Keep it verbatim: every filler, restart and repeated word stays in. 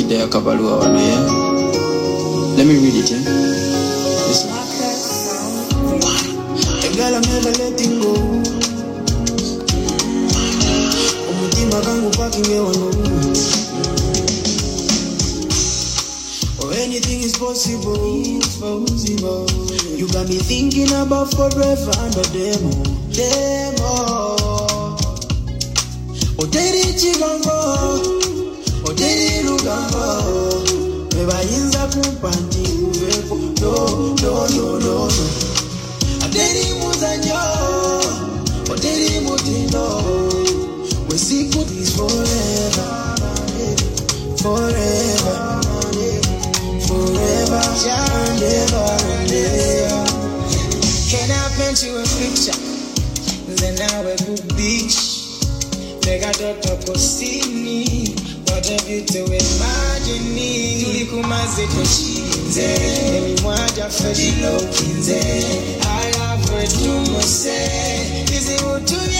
there Kabalua one, yeah? Let me read it, yeah? Listen. A girl I'm never letting go. Umutima kangu paki mewa no. Oh, anything is possible, it's possible. You got me thinking about forever and a demo, demo. Oh, Daddy Chigango, oh, Daddy Lugango. Eba yinza kumpanti uvepo, no, no, no, no, no. A Daddy Muzanyo, oh, Daddy Mutino. We see good is forever, forever, forever, and ever, and ever. Can I paint you a picture? Then now a good beach. Nega doctor see me. What have you to imagine me? Tulikumaze toshinze. Emi mwaja fedi lokinze. I have heard you say. Is it what to